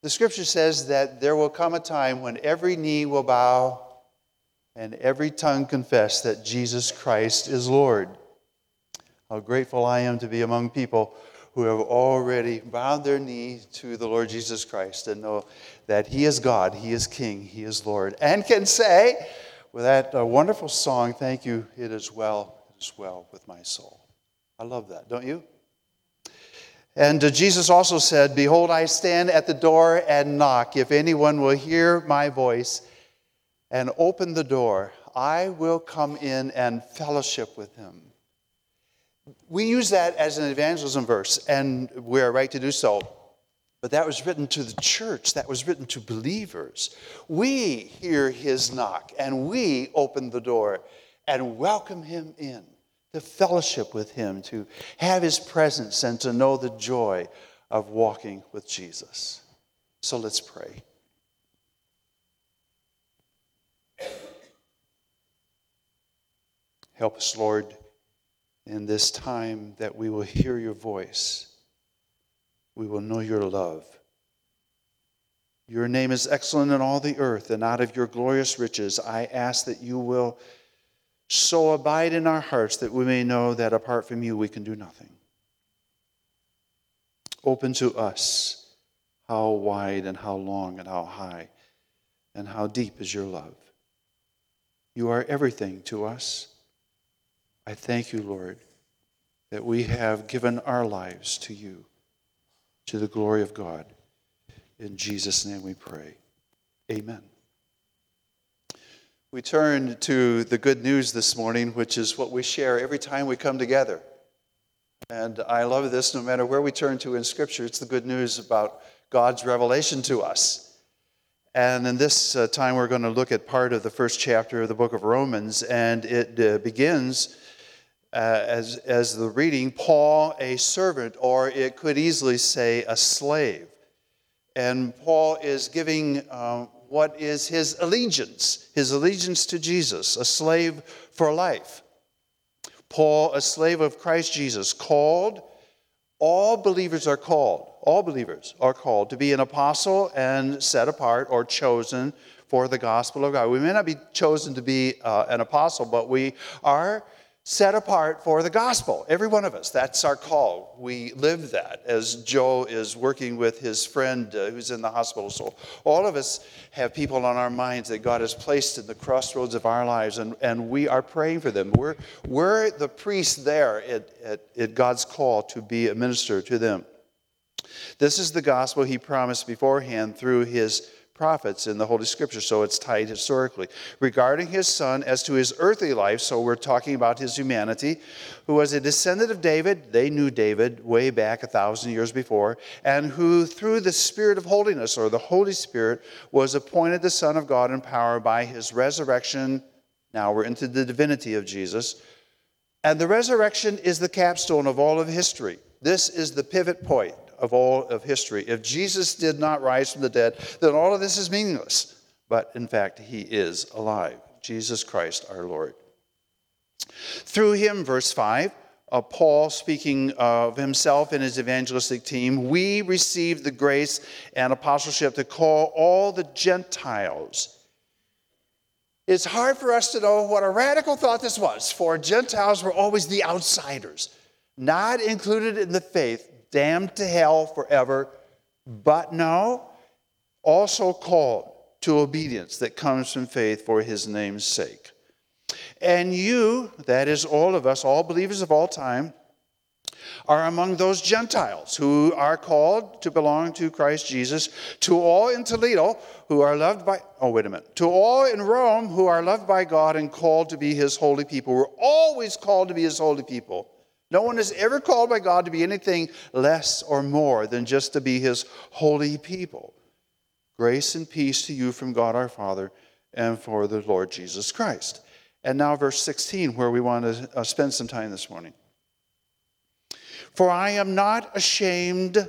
The scripture says that there will come a time when every knee will bow and every tongue confess that Jesus Christ is Lord. How grateful I am to be among people who have already bowed their knee to the Lord Jesus Christ and know that He is God, He is King, He is Lord, and can say with that wonderful song, "Thank you, it is well with my soul." I love that, don't you? And Jesus also said, "Behold, I stand at the door and knock. If anyone will hear my voice and open the door, I will come in and fellowship with him." We use that as an evangelism verse, and we are right to do so. But that was written to the church. That was written to believers. We hear his knock, and we open the door and welcome him in to fellowship with him, to have his presence, and to know the joy of walking with Jesus. So let's pray. Help us, Lord, in this time that we will hear your voice. We will know your love. Your name is excellent in all the earth, and out of your glorious riches I ask that you will so abide in our hearts that we may know that apart from you we can do nothing. Open to us how wide and how long and how high and how deep is your love. You are everything to us. I thank you, Lord, that we have given our lives to you, to the glory of God. In Jesus' name we pray. Amen. We turn to the good news this morning, which is what we share every time we come together. And I love this, no matter where we turn to in Scripture, it's the good news about God's revelation to us. And in this time, we're going to look at part of the first chapter of the book of Romans, and it begins as the reading, Paul, a servant, or it could easily say a slave. And Paul is giving what is his allegiance to Jesus, a slave for life. Paul, a slave of Christ Jesus, called. All believers are called to be an apostle and set apart or chosen for the gospel of God. We may not be chosen to be an apostle, but we are set apart for the gospel. Every one of us, that's our call. We live that as Joe is working with his friend who's in the hospital. So all of us have people on our minds that God has placed in the crossroads of our lives, and we are praying for them. We're the priest there at God's call to be a minister to them. This is the gospel he promised beforehand through his prophets in the Holy Scripture, so it's tied historically. Regarding his son as to his earthly life, so we're talking about his humanity, who was a descendant of David. They knew David way back 1,000 years before, and who through the Spirit of holiness, or the Holy Spirit, was appointed the Son of God in power by his resurrection. Now we're into the divinity of Jesus. And the resurrection is the capstone of all of history. This is the pivot point of all of history. If Jesus did not rise from the dead, then all of this is meaningless. But in fact, he is alive. Jesus Christ our Lord. Through him, verse 5, Paul speaking of himself and his evangelistic team, we received the grace and apostleship to call all the Gentiles. It's hard for us to know what a radical thought this was, for Gentiles were always the outsiders, not included in the faith, damned to hell forever, but no, also called to obedience that comes from faith for his name's sake. And you, that is all of us, all believers of all time, are among those Gentiles who are called to belong to Christ Jesus, to all in Toledo who are loved by, to all in Rome who are loved by God and called to be his holy people. We're always called to be his holy people. No one is ever called by God to be anything less or more than just to be his holy people. Grace and peace to you from God our Father and for the Lord Jesus Christ. And now verse 16, where we want to spend some time this morning. For I am not ashamed.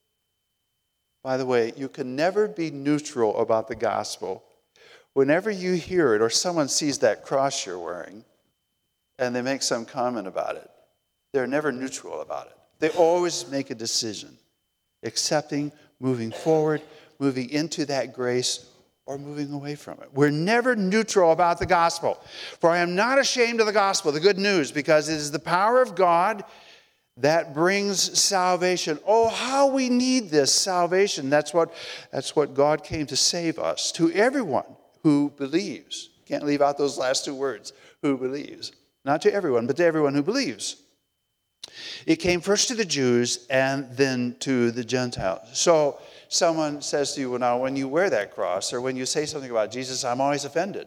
By the way, you can never be neutral about the gospel. Whenever you hear it or someone sees that cross you're wearing and they make some comment about it, they're never neutral about it. They always make a decision, accepting, moving forward, moving into that grace or moving away from it. We're never neutral about the gospel. For I am not ashamed of the gospel, the good news, because it is the power of God that brings salvation. Oh, how we need this salvation. That's what God came to save us. To everyone who believes. Can't leave out those last two words. Who believes. Not to everyone, but to everyone who believes. It came first to the Jews and then to the Gentiles. So someone says to you, well, now, when you wear that cross or when you say something about Jesus, I'm always offended.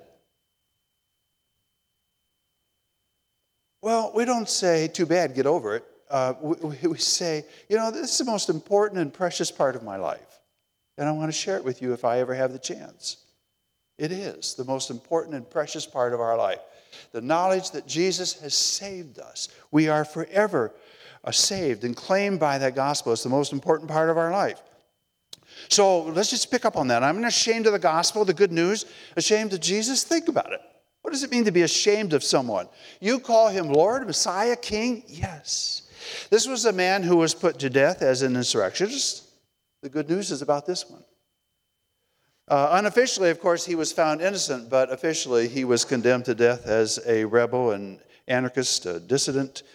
Well, we don't say, too bad, get over it. We say, this is the most important and precious part of my life. And I want to share it with you if I ever have the chance. It is the most important and precious part of our life. The knowledge that Jesus has saved us. We are forever saved and claimed by that gospel. It's the most important part of our life. So let's just pick up on that. I'm not ashamed of the gospel, the good news. Ashamed of Jesus? Think about it. What does it mean to be ashamed of someone? You call him Lord, Messiah, King? Yes. This was a man who was put to death as an insurrectionist. The good news is about this one. Unofficially, of course, he was found innocent, but officially he was condemned to death as a rebel and anarchist, a dissident.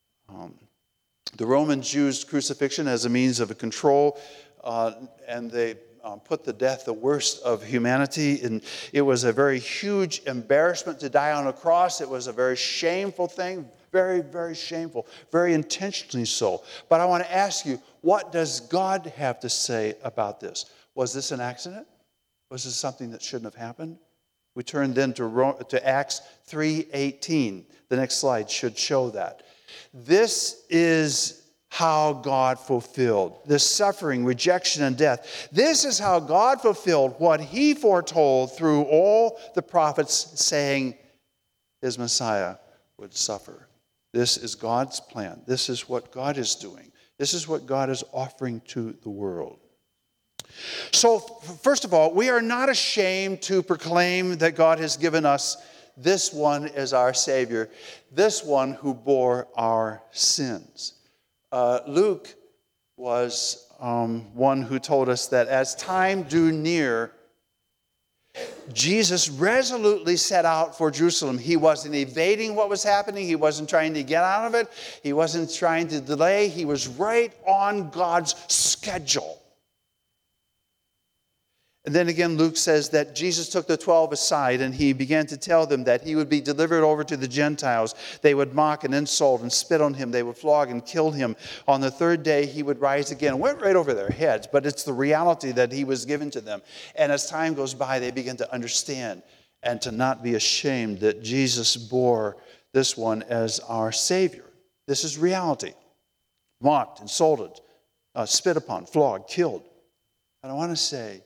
The Romans used crucifixion as a means of control, and they put to death the worst of humanity. And it was a very huge embarrassment to die on a cross. It was a very shameful thing, very, very shameful, very intentionally so. But I want to ask you, what does God have to say about this? Was this an accident? Was this something that shouldn't have happened? We turn then to Acts 3:18. The next slide should show that. This is how God fulfilled this suffering, rejection, and death. This is how God fulfilled what he foretold through all the prophets, saying his Messiah would suffer. This is God's plan. This is what God is doing. This is what God is offering to the world. So, first of all, we are not ashamed to proclaim that God has given us this one as our Savior, this one who bore our sins. Luke was one who told us that as time drew near, Jesus resolutely set out for Jerusalem. He wasn't evading what was happening. He wasn't trying to get out of it. He wasn't trying to delay. He was right on God's schedule. And then again, Luke says that Jesus took the 12 aside and he began to tell them that he would be delivered over to the Gentiles. They would mock and insult and spit on him. They would flog and kill him. On the third day, he would rise again. It went right over their heads, but it's the reality that he was given to them. And as time goes by, they begin to understand and to not be ashamed that Jesus bore this one as our Savior. This is reality. Mocked, insulted, spit upon, flogged, killed. And I want to say,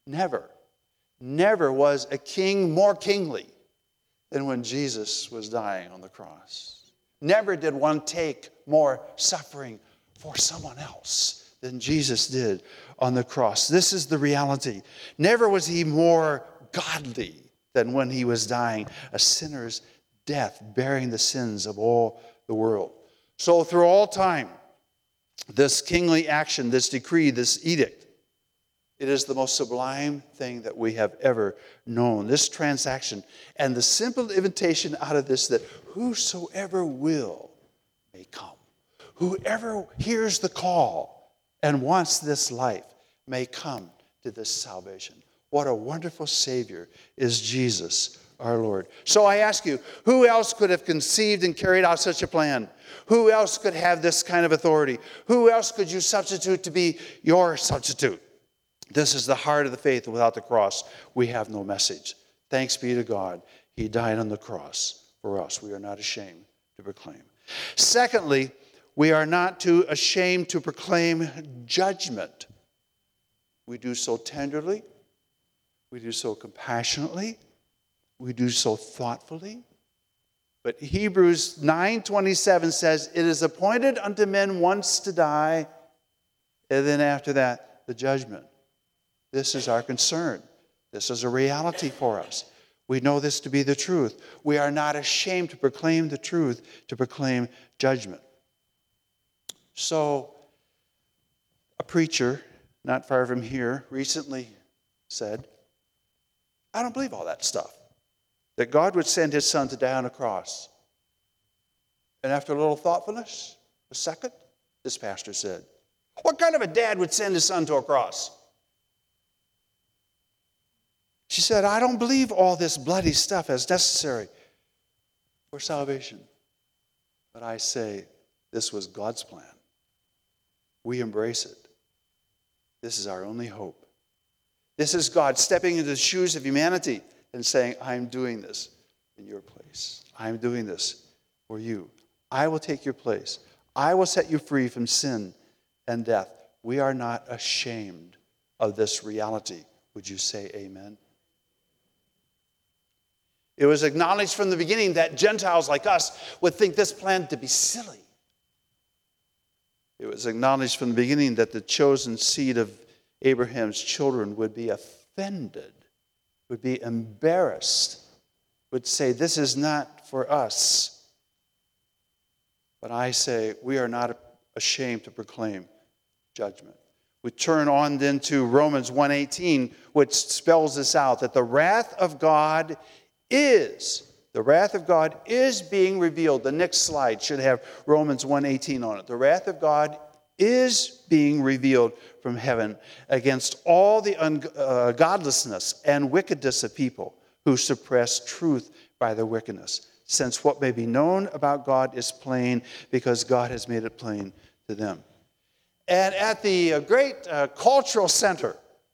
never was a king more kingly than when Jesus was dying on the cross. Never did one take more suffering for someone else than Jesus did on the cross. This is the reality. Never was he more godly than when he was dying a sinner's death, bearing the sins of all the world. So through all time, this kingly action, this decree, this edict, it is the most sublime thing that we have ever known. This transaction and the simple invitation out of this that whosoever will may come. Whoever hears the call and wants this life may come to this salvation. What a wonderful Savior is Jesus, our Lord. So I ask you, who else could have conceived and carried out such a plan? Who else could have this kind of authority? Who else could you substitute to be your substitute? This is the heart of the faith. Without the cross, we have no message. Thanks be to God. He died on the cross for us. We are not ashamed to proclaim. Secondly, we are not too ashamed to proclaim judgment. We do so tenderly. We do so compassionately. We do so thoughtfully. But Hebrews 9:27 says, it is appointed unto men once to die, and then after that, the judgment. This is our concern. This is a reality for us. We know this to be the truth. We are not ashamed to proclaim the truth, to proclaim judgment. So, a preacher not far from here, recently said, I don't believe all that stuff. That God would send his son to die on a cross. And after a little thoughtfulness, a second, this pastor said, what kind of a dad would send his son to a cross? She said, I don't believe all this bloody stuff is necessary for salvation. But I say, this was God's plan. We embrace it. This is our only hope. This is God stepping into the shoes of humanity and saying, I'm doing this in your place. I'm doing this for you. I will take your place. I will set you free from sin and death. We are not ashamed of this reality. Would you say amen? It was acknowledged from the beginning that Gentiles like us would think this plan to be silly. It was acknowledged from the beginning that the chosen seed of Abraham's children would be offended, would be embarrassed, would say, this is not for us. But I say, we are not ashamed to proclaim judgment. We turn on then to Romans 1:18, which spells this out, that the wrath of God is being revealed. The next slide should have Romans 1:18 on it. The wrath of God is being revealed from heaven against all the godlessness and wickedness of people who suppress truth by their wickedness, since what may be known about God is plain because God has made it plain to them. And at the great cultural center,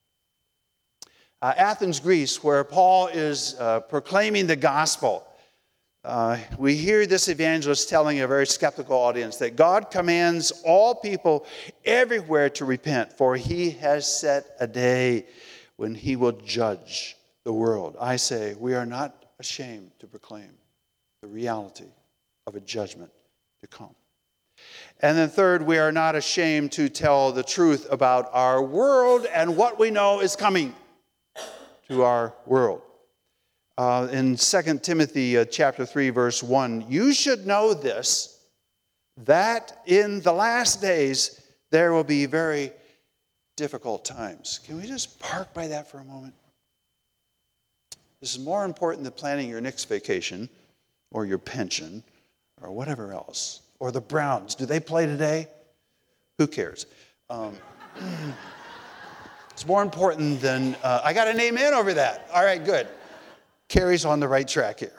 Athens, Greece, where Paul is proclaiming the gospel, we hear this evangelist telling a very skeptical audience that God commands all people everywhere to repent, for he has set a day when he will judge the world. I say, we are not ashamed to proclaim the reality of a judgment to come. And then third, we are not ashamed to tell the truth about our world and what we know is coming to our world. In 2 Timothy chapter 3, verse 1, you should know this, that in the last days there will be very difficult times. Can we just park by that for a moment? This is more important than planning your next vacation or your pension or whatever else. Or the Browns. Do they play today? Who cares? It's more important than, I got an amen over that. All right, good. Carrie's on the right track here.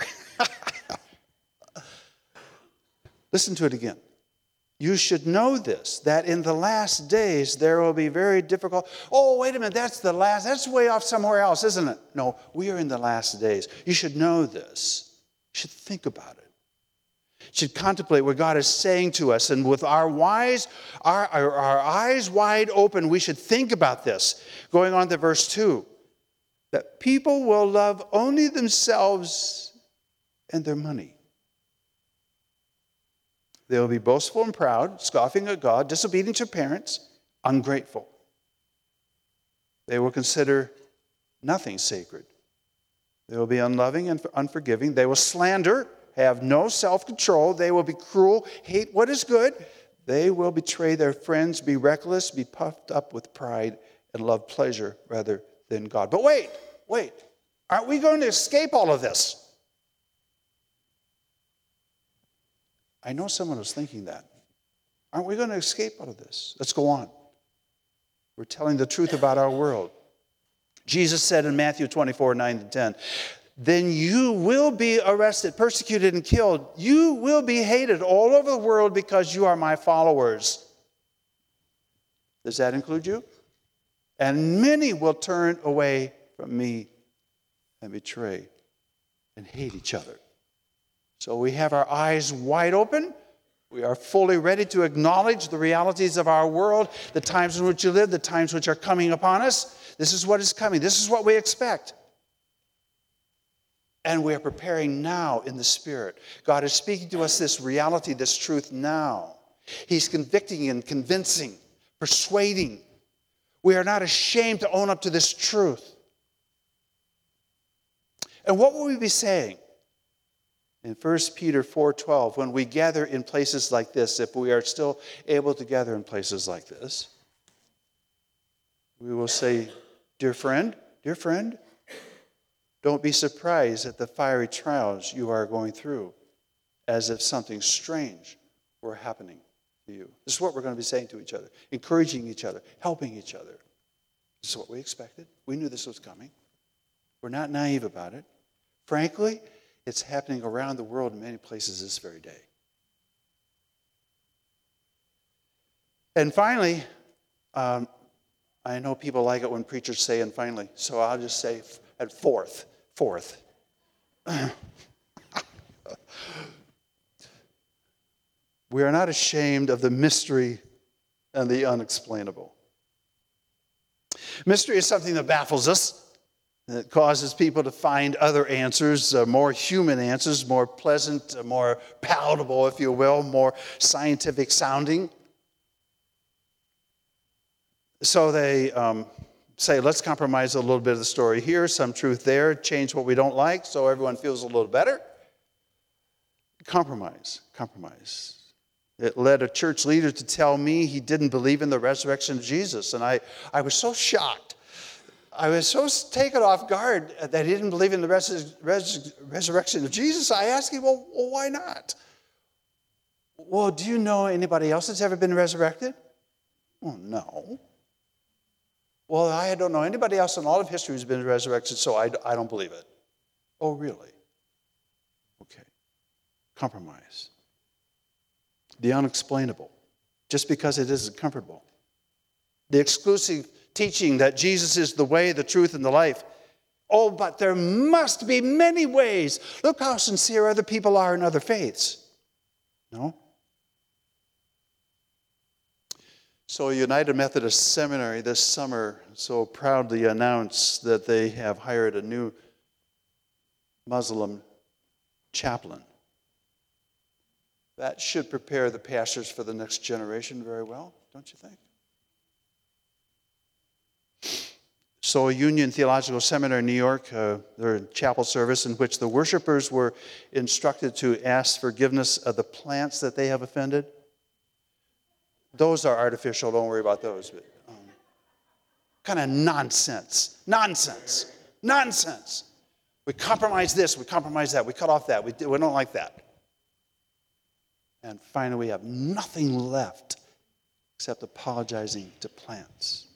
Listen to it again. You should know this, that in the last days there will be very difficult. Oh, wait a minute, that's way off somewhere else, isn't it? No, we are in the last days. You should know this. You should think about it. You should contemplate what God is saying to us. And with our eyes wide open, we should think about this. Going on to verse 2. That people will love only themselves and their money. They will be boastful and proud, scoffing at God, disobedient to parents, ungrateful. They will consider nothing sacred. They will be unloving and unforgiving. They will slander, have no self-control. They will be cruel, hate what is good. They will betray their friends, be reckless, be puffed up with pride, and love pleasure rather than God. But wait. Aren't we going to escape all of this? I know someone was thinking that. Aren't we going to escape all of this? Let's go on. We're telling the truth about our world. Jesus said in Matthew 24, 9-10, then you will be arrested, persecuted, and killed. You will be hated all over the world because you are my followers. Does that include you? And many will turn away from me and betray and hate each other. So we have our eyes wide open. We are fully ready to acknowledge the realities of our world, the times in which you live, the times which are coming upon us. This is what is coming. This is what we expect. And we are preparing now in the Spirit. God is speaking to us this reality, this truth now. He's convicting and convincing, persuading. We are not ashamed to own up to this truth. And what will we be saying in 1 Peter 4:12 when we gather in places like this, if we are still able to gather in places like this? We will say, dear friend, don't be surprised at the fiery trials you are going through, as if something strange were happening to you. This is what we're going to be saying to each other, encouraging each other, helping each other. This is what we expected. We knew this was coming. We're not naive about it. Frankly, it's happening around the world in many places this very day. And finally, I know people like it when preachers say "and finally," so I'll just say at fourth. We are not ashamed of the mystery and the unexplainable. Mystery is something that baffles us. It causes people to find other answers, more human answers, more pleasant, more palatable, if you will, more scientific sounding. So they say, let's compromise a little bit of the story here, some truth there, change what we don't like so everyone feels a little better. Compromise. It led a church leader to tell me he didn't believe in the resurrection of Jesus. And I was so shocked. I was so taken off guard that he didn't believe in the resurrection of Jesus. I asked him, well, why not? Well, do you know anybody else that's ever been resurrected? Well, no. Well, I don't know anybody else in all of history who's been resurrected, so I don't believe it. Oh, really? Okay. Compromise. The unexplainable, just because it isn't comfortable. The exclusive teaching that Jesus is the way, the truth, and the life. Oh, but there must be many ways. Look how sincere other people are in other faiths. No? So United Methodist Seminary this summer so proudly announced that they have hired a new Muslim chaplain. That should prepare the pastors for the next generation very well, don't you think? So Union Theological Seminary in New York, their chapel service in which the worshipers were instructed to ask forgiveness of the plants that they have offended. Those are artificial, don't worry about those. But, kind of nonsense. We compromise this, we compromise that, we cut off that, we don't like that. And finally, we have nothing left except apologizing to plants.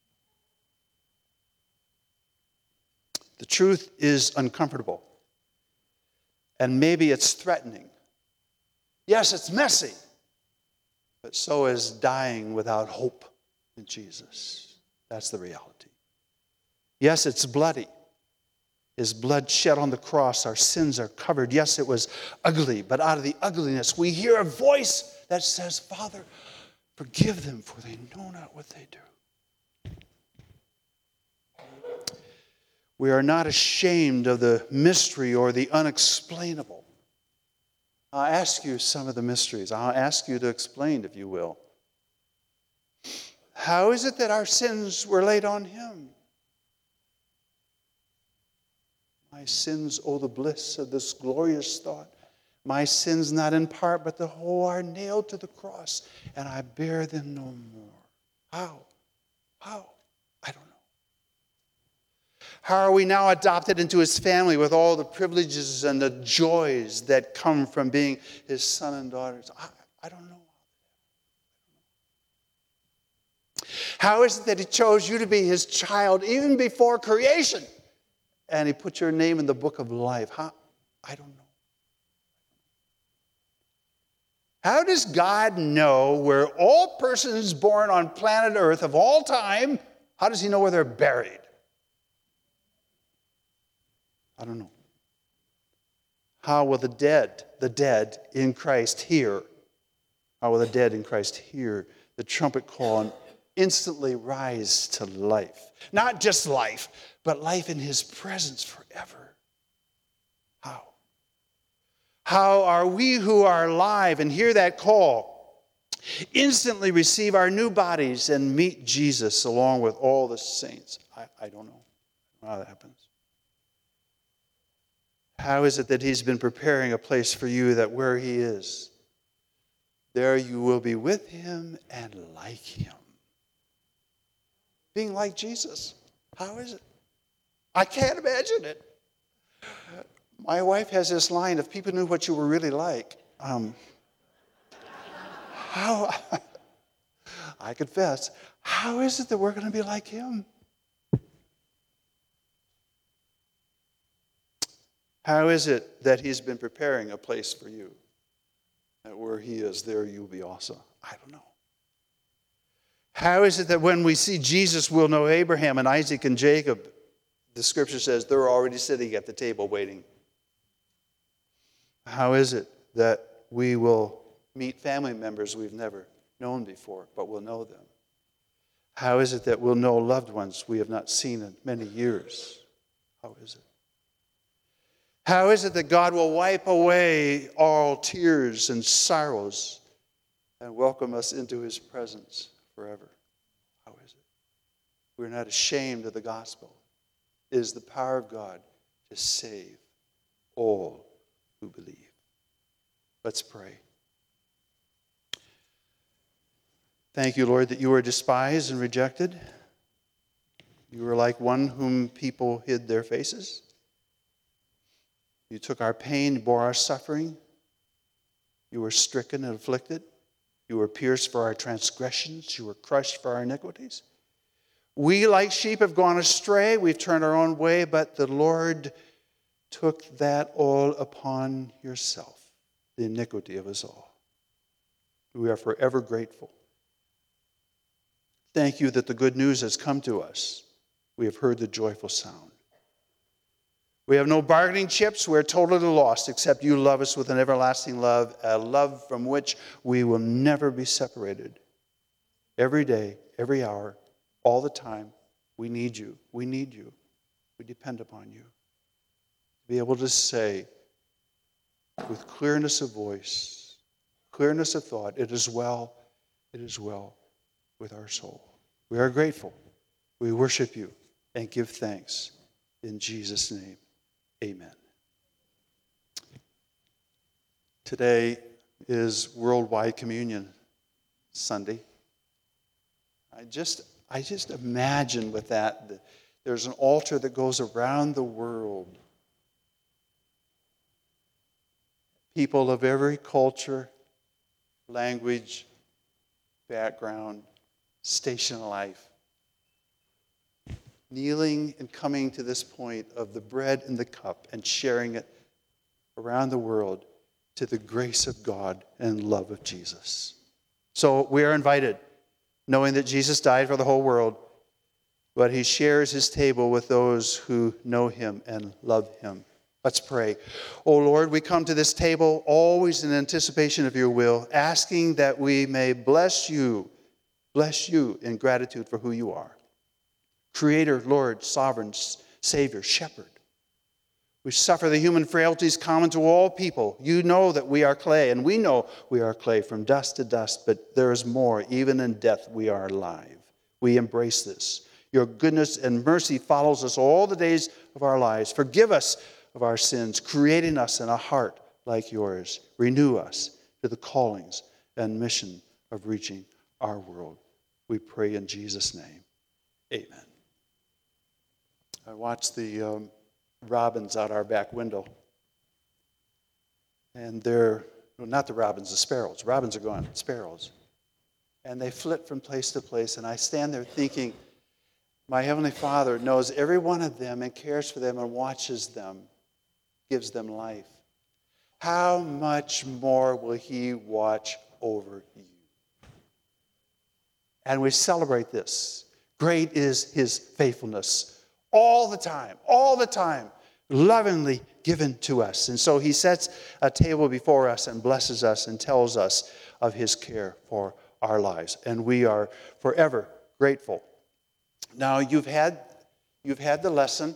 The truth is uncomfortable. And maybe it's threatening. Yes, it's messy. But so is dying without hope in Jesus. That's the reality. Yes, it's bloody. His blood shed on the cross, our sins are covered. Yes, it was ugly, but out of the ugliness, we hear a voice that says, Father, forgive them, for they know not what they do. We are not ashamed of the mystery or the unexplainable. I'll ask you some of the mysteries. I'll ask you to explain, if you will. How is it that our sins were laid on him? My sins, oh, the bliss of this glorious thought. My sins, not in part, but the whole, are nailed to the cross, and I bear them no more. How? I don't know. How are we now adopted into his family with all the privileges and the joys that come from being his son and daughters? I don't know. How is it that he chose you to be his child even before creation? And he put your name in the book of life. How? I don't know. How does God know where all persons born on planet Earth of all time, how does he know where they're buried? I don't know. How will the dead in Christ hear? How will the dead in Christ hear the trumpet call and instantly rise to life? Not just life, but life in his presence forever. How? How are we who are alive and hear that call instantly receive our new bodies and meet Jesus along with all the saints? I don't know how that happens. How is it that he's been preparing a place for you that where he is, there you will be with him and like him? being like Jesus? How is it? I can't imagine it. My wife has this line, if people knew what you were really like, how, I confess, how is it that we're going to be like him? How is it that he's been preparing a place for you? That where he is, there you'll be also. I don't know. How is it that when we see Jesus, we'll know Abraham and Isaac and Jacob? The scripture says they're already sitting at the table waiting. How is it that we will meet family members we've never known before, but we'll know them? How is it that we'll know loved ones we have not seen in many years? How is it? How is it that God will wipe away all tears and sorrows and welcome us into his presence forever? How is it? We're not ashamed of the gospel. It is the power of God to save all who believe. Let's pray. Thank you, Lord, that you were despised and rejected. You were like one whom people hid their faces. You took our pain, bore our suffering. You were stricken and afflicted. You were pierced for our transgressions. You were crushed for our iniquities. We, like sheep, have gone astray. We've turned our own way, but the Lord took that all upon yourself, the iniquity of us all. We are forever grateful. Thank you that the good news has come to us. We have heard the joyful sound. We have no bargaining chips. We're totally lost, except you love us with an everlasting love, a love from which we will never be separated. Every day, every hour, all the time, we need you. We need you. We depend upon you. To be able to say with clearness of voice, clearness of thought, it is well with our soul. We are grateful. We worship you and give thanks in Jesus' name. Amen. Today is Worldwide Communion Sunday. I just imagine with that, there's an altar that goes around the world. People of every culture, language, background, station in life, kneeling and coming to this point of the bread and the cup and sharing it around the world to the grace of God and love of Jesus. So we are invited, knowing that Jesus died for the whole world, but he shares his table with those who know him and love him. Let's pray. Oh Lord, we come to this table always in anticipation of your will, asking that we may bless you in gratitude for who you are. Creator, Lord, sovereign, Savior, Shepherd. We suffer the human frailties common to all people. You know that we are clay, and we know we are clay from dust to dust, but there is more. Even in death, we are alive. We embrace this. Your goodness and mercy follows us all the days of our lives. Forgive us of our sins, creating us in a heart like yours. Renew us to the callings and mission of reaching our world. We pray in Jesus' name. Amen. I watched the robins out our back window. And not the robins, the sparrows. Robins are gone, sparrows. And they flit from place to place. And I stand there thinking, my Heavenly Father knows every one of them and cares for them and watches them, gives them life. How much more will he watch over you? And we celebrate this. Great is his faithfulness. All the time, lovingly given to us. And so he sets a table before us and blesses us and tells us of his care for our lives. And we are forever grateful. Now, you've had the lesson.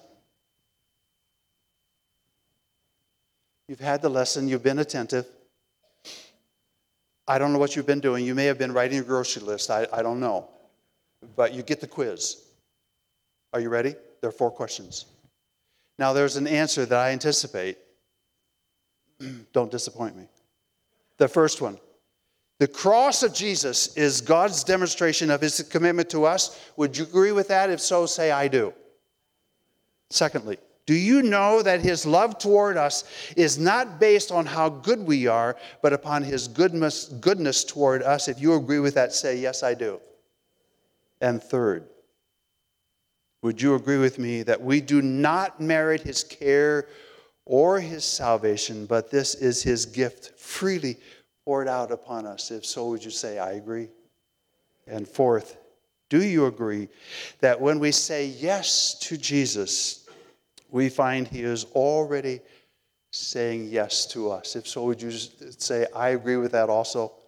You've had the lesson. You've been attentive. I don't know what you've been doing. You may have been writing a grocery list. I don't know. But you get the quiz. Are you ready? There are 4 questions. Now, there's an answer that I anticipate. Don't disappoint me. The first one. The cross of Jesus is God's demonstration of his commitment to us. Would you agree with that? If so, say, I do. Secondly, do you know that his love toward us is not based on how good we are, but upon his goodness toward us? If you agree with that, say, yes, I do. And third, would you agree with me that we do not merit his care or his salvation, but this is his gift freely poured out upon us? If so, would you say, I agree? And fourth, do you agree that when we say yes to Jesus, we find he is already saying yes to us? If so, would you say, I agree with that also?